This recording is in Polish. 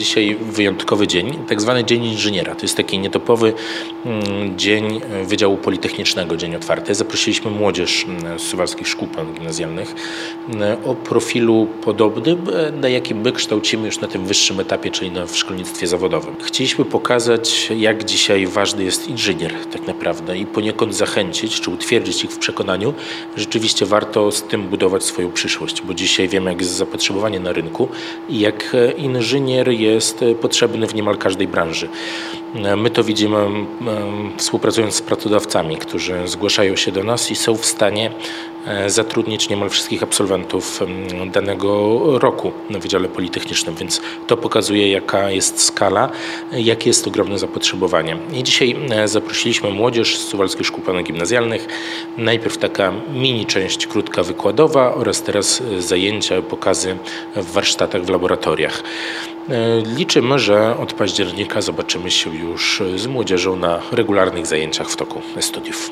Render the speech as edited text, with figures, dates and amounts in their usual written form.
Dzisiaj wyjątkowy dzień, tak zwany Dzień Inżyniera. To jest taki nietypowy dzień Wydziału Politechnicznego, dzień otwarty. Zaprosiliśmy młodzież z suwalskich szkół gimnazjalnych o profilu podobnym, na jakim my kształcimy już na tym wyższym etapie, czyli w szkolnictwie zawodowym. Chcieliśmy pokazać, jak dzisiaj ważny jest inżynier tak naprawdę i poniekąd zachęcić, czy utwierdzić ich w przekonaniu, że rzeczywiście warto z tym budować swoją przyszłość, bo dzisiaj wiemy, jak jest zapotrzebowanie na rynku i jak inżynier jest potrzebny w niemal każdej branży. My to widzimy współpracując z pracodawcami, którzy zgłaszają się do nas i są w stanie zatrudnić niemal wszystkich absolwentów danego roku na Wydziale Politechnicznym, więc to pokazuje, jaka jest skala, jakie jest ogromne zapotrzebowanie. I dzisiaj zaprosiliśmy młodzież z suwalskich szkół gimnazjalnych. Najpierw taka mini część krótka wykładowa oraz teraz zajęcia, pokazy w warsztatach, w laboratoriach. Liczymy, że od października zobaczymy się już z młodzieżą na regularnych zajęciach w toku studiów.